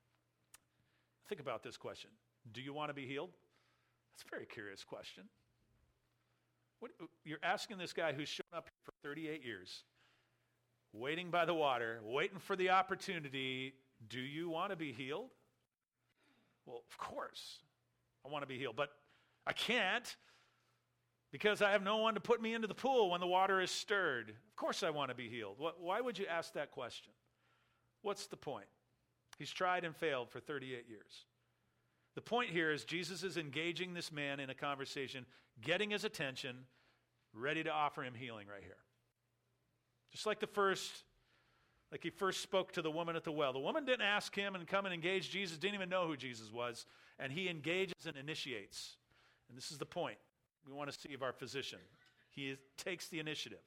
Speaker 1: Think about this question. Do you want to be healed? That's a very curious question. What, you're asking this guy who's shown up for thirty-eight years, waiting by the water, waiting for the opportunity, do you want to be healed? Well, of course, I want to be healed, but I can't because I have no one to put me into the pool when the water is stirred. Of course I want to be healed. Why would you ask that question? What's the point? He's tried and failed for thirty-eight years. The point here is Jesus is engaging this man in a conversation, getting his attention, ready to offer him healing right here. Just like the first, like he first spoke to the woman at the well. The woman didn't ask him and come and engage Jesus, didn't even know who Jesus was, and he engages and initiates. And this is the point we want to see of our physician. He takes the initiative.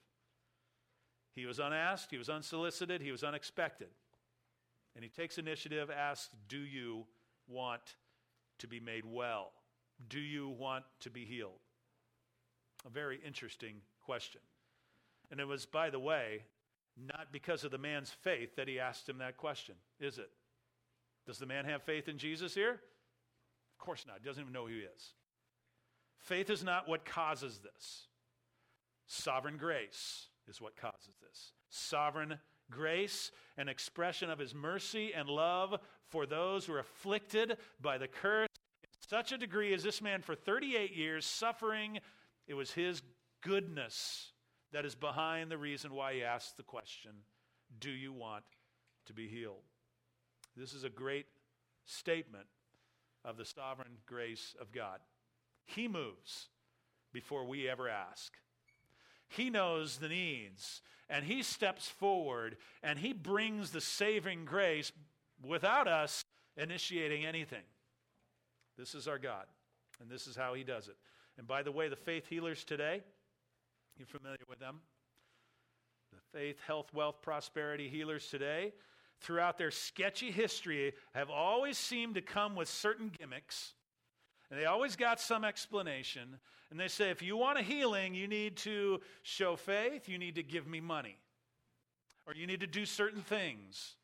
Speaker 1: He was unasked, he was unsolicited, he was unexpected. And he takes initiative, asks, do you want to be made well? Do you want to be healed? A very interesting question. And it was, by the way, not because of the man's faith that he asked him that question, is it? Does the man have faith in Jesus here? Of course not. He doesn't even know who he is. Faith is not what causes this. Sovereign grace is what causes this. Sovereign grace, an expression of his mercy and love for those who are afflicted by the curse in such a degree as this man for thirty-eight years suffering. It was his goodness that is behind the reason why he asked the question, do you want to be healed? This is a great statement of the sovereign grace of God. He moves before we ever ask. He knows the needs, and he steps forward, and he brings the saving grace without us initiating anything. This is our God, and this is how he does it. And by the way, the faith healers today, you're familiar with them? The faith, health, wealth, prosperity healers today, throughout their sketchy history, have always seemed to come with certain gimmicks. And they always got some explanation. And they say, if you want a healing, you need to show faith, you need to give me money. Or you need to do certain things.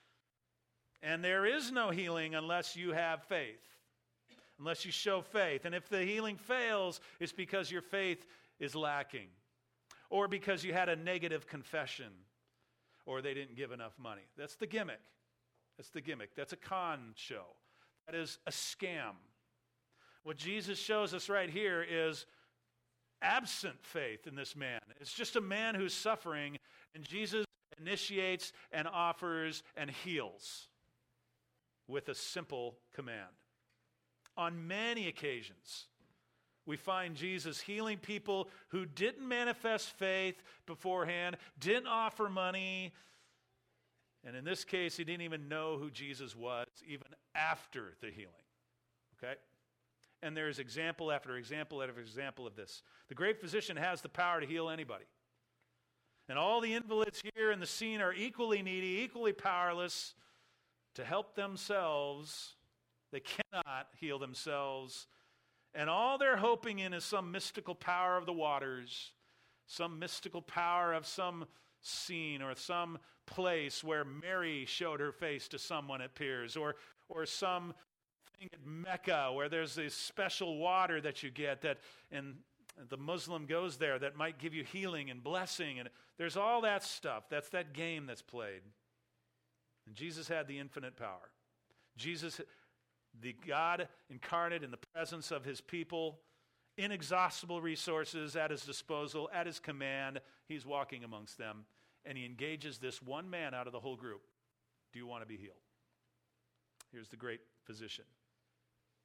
Speaker 1: And there is no healing unless you have faith. Unless you show faith. And if the healing fails, it's because your faith is lacking. Or because you had a negative confession. Or they didn't give enough money. That's the gimmick. That's the gimmick. That's a con show. That is a scam. What Jesus shows us right here is absent faith in this man. It's just a man who's suffering, and Jesus initiates and offers and heals with a simple command. On many occasions, we find Jesus healing people who didn't manifest faith beforehand, didn't offer money, and in this case, he didn't even know who Jesus was, even after the healing. Okay? And there's example after example after example of this. The great physician has the power to heal anybody. And all the invalids here in the scene are equally needy, equally powerless to help themselves. They cannot heal themselves. And all they're hoping in is some mystical power of the waters, some mystical power of some scene or some place where Mary showed her face to someone, it appears, or, or some at Mecca where there's this special water that you get that, and the Muslim goes there, that might give you healing and blessing, and there's all that stuff. That's that game that's played. And Jesus had the infinite power. Jesus, the God incarnate in the presence of his people, inexhaustible resources at his disposal, at his command. He's walking amongst them, and he engages this one man out of the whole group. Do you want to be healed? Here's the great physician.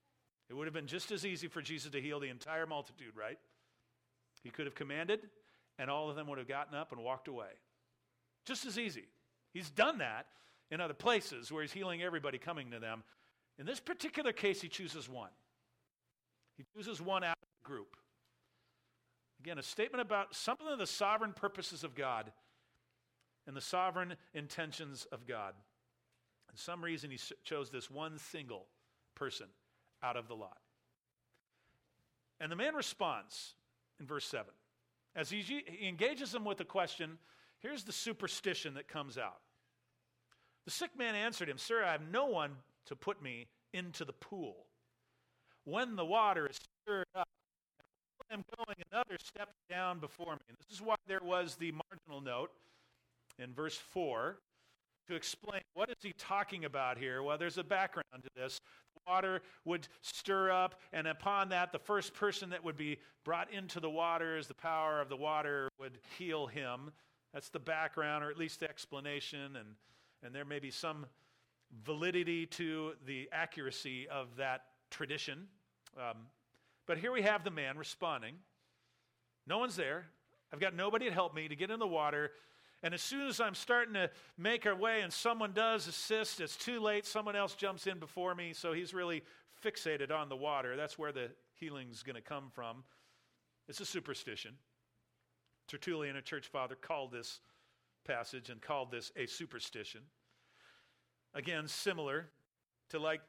Speaker 1: It would have been just as easy for Jesus to heal the entire multitude, right? He could have commanded, and all of them would have gotten up and walked away. Just as easy. He's done that in other places where he's healing everybody coming to them. In this particular case, he chooses one. He chooses one out of the group. Again, a statement about something of the sovereign purposes of God and the sovereign intentions of God. For some reason, he chose this one single person out of the lot. And the man responds in verse seven. As he, he engages them with a question, here's the superstition that comes out. The sick man answered him, "Sir, I have no one to put me into the pool. When the water is stirred up, I am going, another steps down before me." And this is why there was the marginal note in verse four to explain what is he talking about here. Well, there's a background to this. The water would stir up, and upon that, the first person that would be brought into the waters, the power of the water would heal him. That's the background, or at least the explanation, and, and there may be some validity to the accuracy of that tradition. Um, but here we have the man responding. No one's there. I've got nobody to help me to get in the water. And as soon as I'm starting to make our way and someone does assist, it's too late. Someone else jumps in before me. So he's really fixated on the water. That's where the healing's going to come from. It's a superstition. Tertullian, a church father, called this passage and called this a superstition. Again, similar to like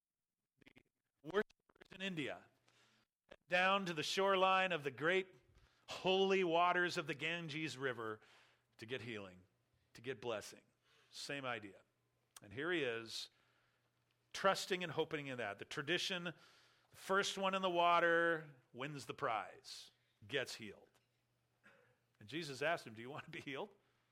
Speaker 1: the worshippers in India, down to the shoreline of the great holy waters of the Ganges River to get healing, to get blessing. Same idea. And here he is, trusting and hoping in that. The tradition, the first one in the water wins the prize, gets healed. And Jesus asked him, "Do you want to be healed?"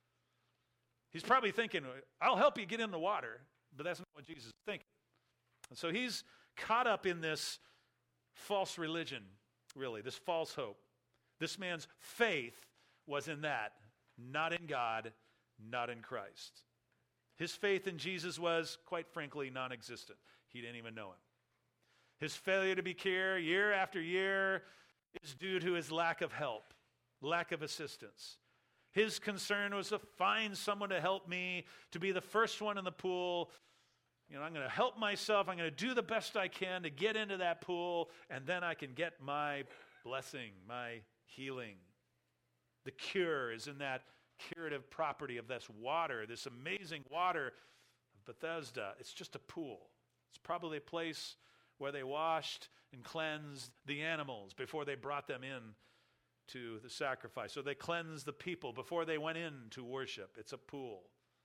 Speaker 1: He's probably thinking, "I'll help you get in the water," but that's not what Jesus is thinking. And so he's caught up in this false religion, really, this false hope. This man's faith was in that, not in God, not in Christ. His faith in Jesus was, quite frankly, non-existent. He didn't even know him. His failure to be cured year after year is due to his lack of help, lack of assistance. His concern was to find someone to help me, to be the first one in the pool. You know, I'm going to help myself. I'm going to do the best I can to get into that pool, and then I can get my blessing, my healing. The cure is in that curative property of this water, this amazing water of Bethesda. It's just a pool. It's probably a place where they washed and cleansed the animals before they brought them in to the sacrifice. So they cleansed the people before they went in to worship. It's a pool.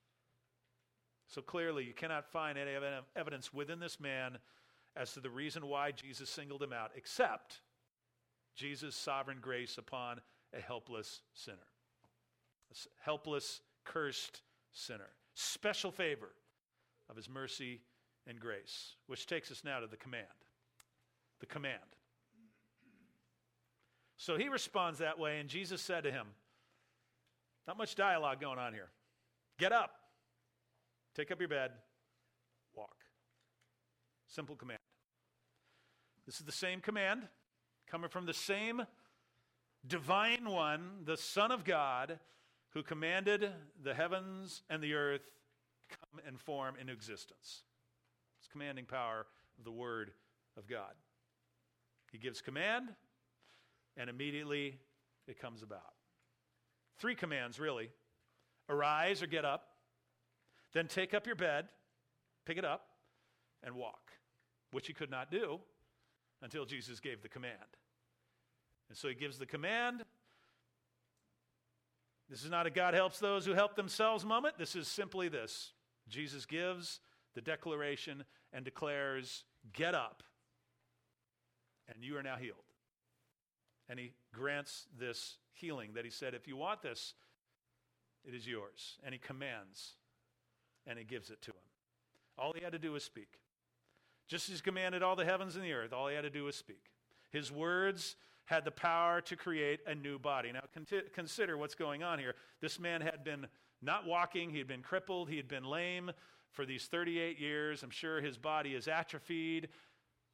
Speaker 1: So clearly you cannot find any evidence within this man as to the reason why Jesus singled him out, except Jesus' sovereign grace upon a helpless sinner. A helpless, cursed sinner. Special favor of his mercy and grace, which takes us now to the command. The command. So he responds that way, and Jesus said to him, not much dialogue going on here. Get up, take up your bed, walk. Simple command. This is the same command coming from the same divine one, the Son of God, who commanded the heavens and the earth come and form into existence. It's commanding power of the Word of God. He gives command, and immediately it comes about. Three commands, really. Arise or get up, then take up your bed, pick it up, and walk, which he could not do until Jesus gave the command. And so he gives the command. This is not a God helps those who help themselves moment. This is simply this. Jesus gives the declaration and declares, get up, and you are now healed. And he grants this healing that he said, if you want this, it is yours. And he commands, and he gives it to him. All he had to do was speak. Just as he commanded all the heavens and the earth, all he had to do was speak. His words had the power to create a new body. Now con- consider what's going on here. This man had been not walking, he had been crippled, he had been lame for these thirty-eight years. I'm sure his body is atrophied.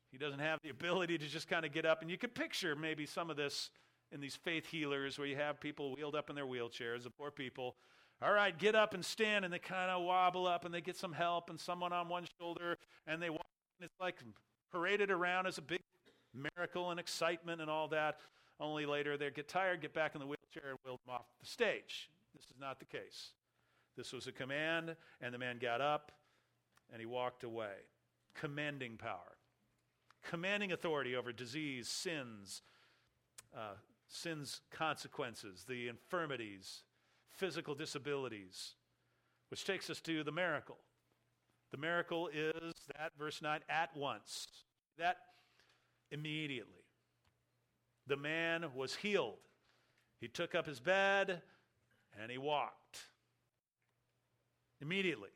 Speaker 1: He doesn't have the ability to just kind of get up. And you could picture maybe some of this in these faith healers where you have people wheeled up in their wheelchairs, the poor people. All right, get up and stand, and they kind of wobble up, and they get some help and someone on one shoulder, and they walk, and it's like paraded around as a big miracle and excitement and all that. Only later they get tired, get back in the wheelchair, and wheel them off the stage. This is not the case. This was a command, and the man got up, and he walked away. Commanding power. Commanding authority over disease, sins, uh, sins' consequences, the infirmities, physical disabilities, which takes us to the miracle. The miracle is that, verse nine, at once. That immediately. The man was healed. He took up his bed and he walked. Immediately.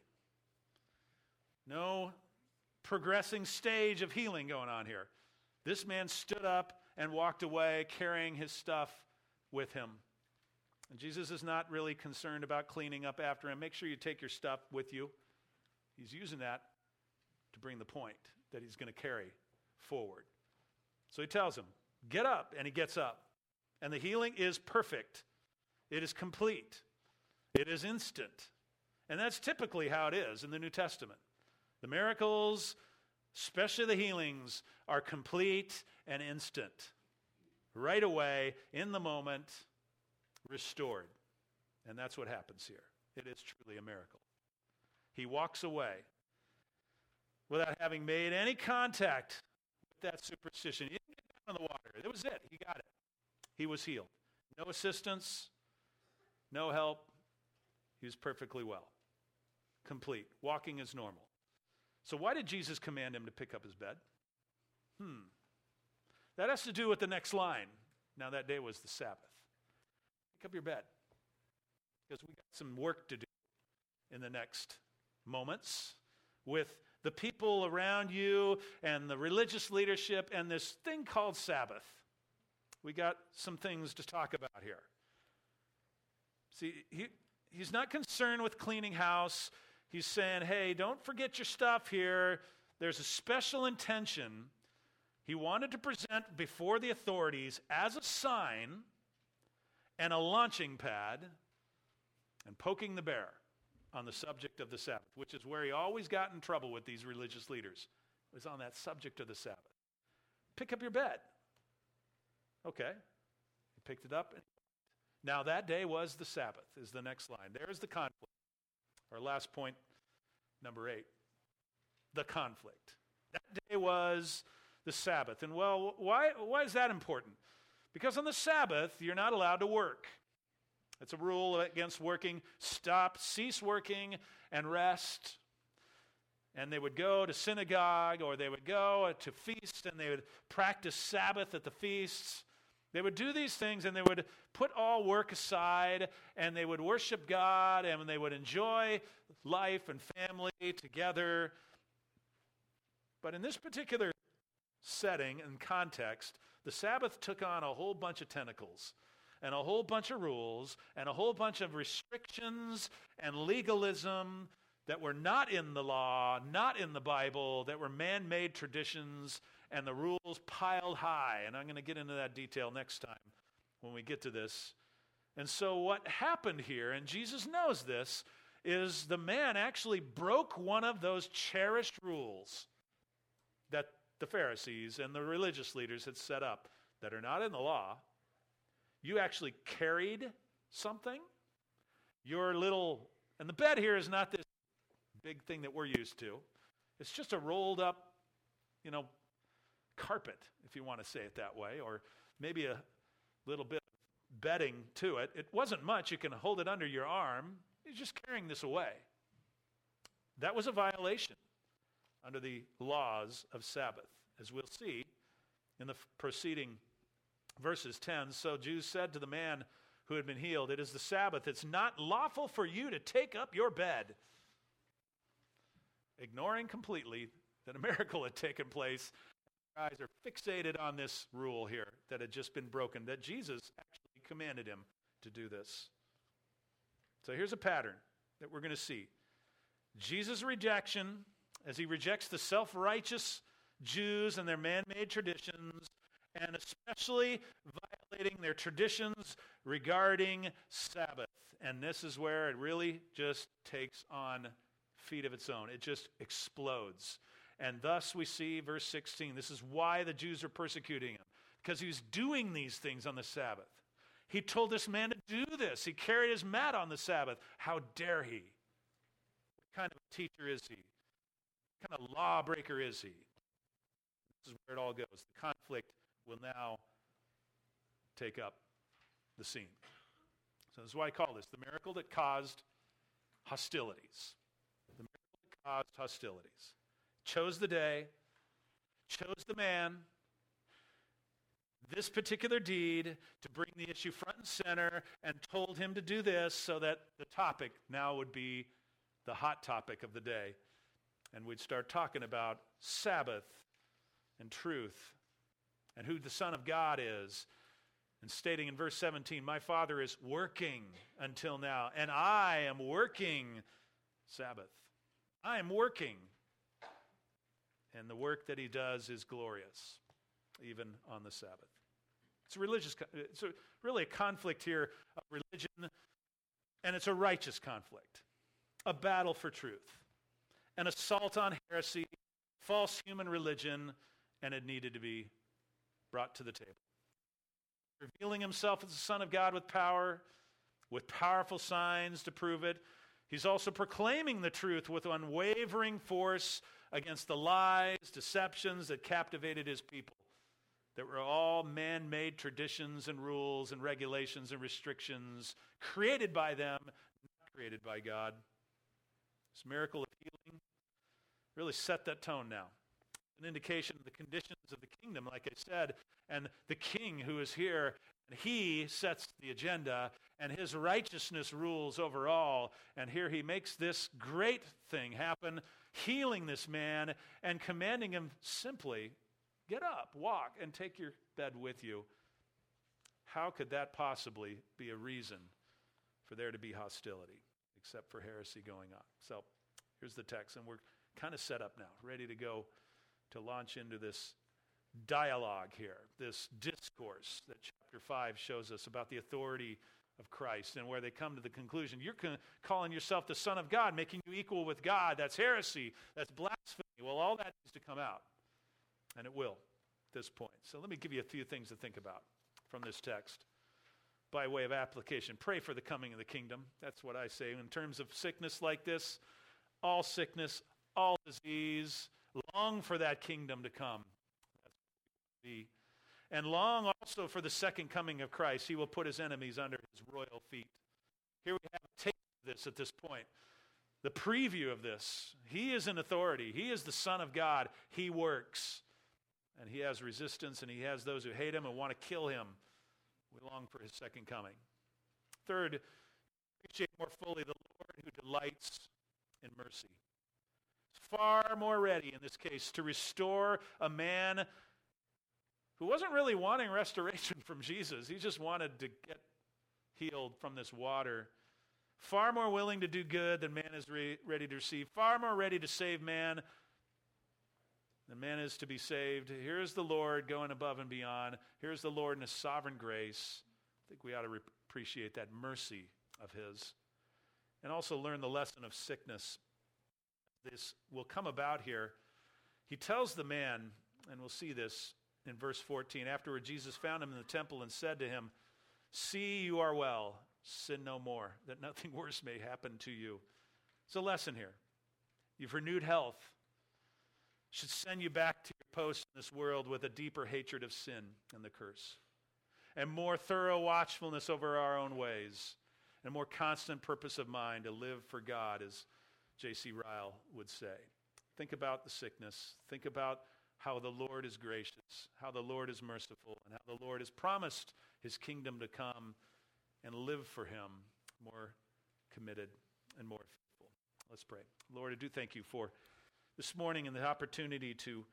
Speaker 1: No progressing stage of healing going on here. This man stood up and walked away carrying his stuff with him. And Jesus is not really concerned about cleaning up after him. Make sure you take your stuff with you. He's using that to bring the point that he's going to carry forward. So he tells him, get up, and he gets up. And the healing is perfect. It is complete. It is instant. And that's typically how it is in the New Testament. The miracles, especially the healings, are complete and instant. Right away, in the moment, restored. And that's what happens here. It is truly a miracle. He walks away without having made any contact with that superstition. He didn't get down in the water. That was it. He got it. He was healed. No assistance, no help. He was perfectly well. Complete. Walking as normal. So why did Jesus command him to pick up his bed? Hmm. That has to do with the next line. Now that day was the Sabbath. Pick up your bed. Because we got some work to do in the next moments with the people around you and the religious leadership and this thing called Sabbath. We got some things to talk about here. See, he, he's not concerned with cleaning house. He's saying, hey, don't forget your stuff here. There's a special intention he wanted to present before the authorities as a sign and a launching pad and poking the bear on the subject of the Sabbath, which is where he always got in trouble with these religious leaders. It was on that subject of the Sabbath. Pick up your bed. Okay. He picked it up. And now that day was the Sabbath, is the next line. There's the conflict. Our last point, number eight. The conflict. That day was the Sabbath. And well, why, why is that important? Because on the Sabbath, you're not allowed to work. It's a rule against working. Stop, cease working, and rest. And they would go to synagogue, or they would go to feast, and they would practice Sabbath at the feasts. They would do these things, and they would put all work aside, and they would worship God, and they would enjoy life and family together. But in this particular setting and context, the Sabbath took on a whole bunch of tentacles and a whole bunch of rules and a whole bunch of restrictions and legalism that were not in the law, not in the Bible, that were man-made traditions and the rules piled high. And I'm going to get into that detail next time when we get to this. And so what happened here, and Jesus knows this, is the man actually broke one of those cherished rules that the Pharisees and the religious leaders had set up that are not in the law. You actually carried something. Your little, and the bed here is not this big thing that we're used to. It's just a rolled up, you know, carpet, if you want to say it that way, or maybe a little bit of bedding to it. It wasn't much. You can hold it under your arm. You're just carrying this away. That was a violation under the laws of Sabbath, as we'll see in the preceding verses ten. So Jews said to the man who had been healed, it is the Sabbath. It's not lawful for you to take up your bed. Ignoring completely that a miracle had taken place. Their eyes are fixated on this rule here that had just been broken, that Jesus actually commanded him to do this. So here's a pattern that we're going to see. Jesus' rejection, as he rejects the self-righteous Jews and their man-made traditions, and especially violating their traditions regarding Sabbath. And this is where it really just takes on feet of its own. It just explodes. And thus we see verse sixteen. This is why the Jews are persecuting him, because he was doing these things on the Sabbath. He told this man to do this. He carried his mat on the Sabbath. How dare he? What kind of a teacher is he? What kind of lawbreaker is he? This is where it all goes. The conflict will now take up the scene. So this is why I call this the miracle that caused hostilities. The miracle that caused hostilities. Chose the day, chose the man, this particular deed to bring the issue front and center, and told him to do this so that the topic now would be the hot topic of the day. And we'd start talking about Sabbath and truth and who the Son of God is. And stating in verse seventeen, my Father is working until now, and I am working Sabbath. I am working. And the work that he does is glorious, even on the Sabbath. It's a religious, it's a, really a conflict here of religion, and it's a righteous conflict, a battle for truth, an assault on heresy, false human religion, and it needed to be brought to the table. Revealing himself as the Son of God with power, with powerful signs to prove it. He's also proclaiming the truth with unwavering force against the lies, deceptions that captivated his people, that were all man-made traditions and rules and regulations and restrictions created by them, not created by God. This miracle of healing really set that tone now. An indication of the conditions of the kingdom, like I said, and the king who is here, and he sets the agenda, and his righteousness rules over all. And here he makes this great thing happen, healing this man and commanding him simply, get up, walk, and take your bed with you. How could that possibly be a reason for there to be hostility, except for heresy going on? So here's the text, and we're kind of set up now, ready to go to launch into this dialogue here, this discourse that chapter five shows us about the authority of Christ, and where they come to the conclusion, you're calling yourself the Son of God, making you equal with God. That's heresy. That's blasphemy. Well, all that needs to come out, and it will at this point. So let me give you a few things to think about from this text by way of application. Pray for the coming of the kingdom. That's what I say. In terms of sickness like this, all sickness, all disease, long for that kingdom to come. That's what we be. And long also for the second coming of Christ. He will put his enemies under his royal feet. Here we have a taste of this at this point. The preview of this. He is in authority. He is the Son of God. He works. And he has resistance, and he has those who hate him and want to kill him. We long for his second coming. Third, appreciate more fully the Lord who delights in mercy. Far more ready in this case to restore a man who wasn't really wanting restoration from Jesus. He just wanted to get healed from this water. Far more willing to do good than man is re- ready to receive. Far more ready to save man than man is to be saved. Here's the Lord going above and beyond. Here's the Lord in his sovereign grace. I think we ought to re- appreciate that mercy of his. And also learn the lesson of sickness. This will come about here. He tells the man, and we'll see this in verse fourteen, afterward Jesus found him in the temple and said to him, see, you are well, sin no more, that nothing worse may happen to you. It's a lesson here. You've renewed health. Should send you back to your post in this world with a deeper hatred of sin and the curse, and more thorough watchfulness over our own ways, and a more constant purpose of mind to live for God, as J C Ryle would say. Think about the sickness. Think about how the Lord is gracious, how the Lord is merciful, and how the Lord has promised his kingdom to come, and live for him more committed and more faithful. Let's pray. Lord, I do thank you for this morning and the opportunity to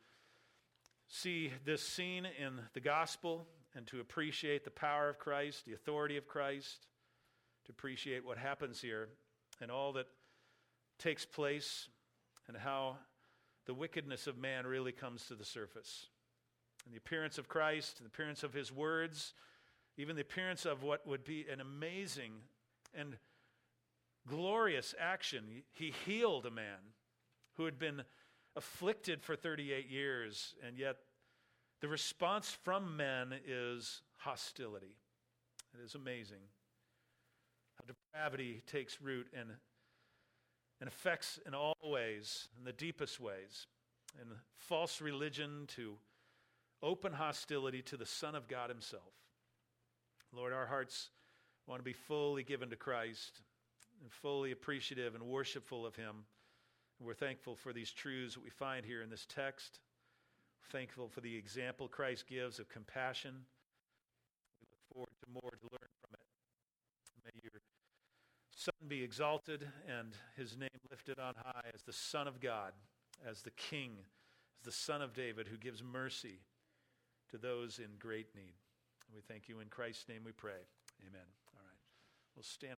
Speaker 1: see this scene in the gospel and to appreciate the power of Christ, the authority of Christ, to appreciate what happens here and all that takes place, and how the wickedness of man really comes to the surface. And the appearance of Christ, the appearance of his words, even the appearance of what would be an amazing and glorious action. He healed a man who had been afflicted for thirty-eight years, and yet the response from men is hostility. It is amazing how depravity takes root and, and affects in all ways, in the deepest ways, in false religion to open hostility to the Son of God himself. Lord, our hearts want to be fully given to Christ and fully appreciative and worshipful of him. We're thankful for these truths that we find here in this text. We're thankful for the example Christ gives of compassion. We look forward to more to learn from it. May your Son be exalted and his name lifted on high as the Son of God, as the King, as the Son of David who gives mercy to those in great need. And we thank you in Christ's name we pray. Amen. All right. We'll stand.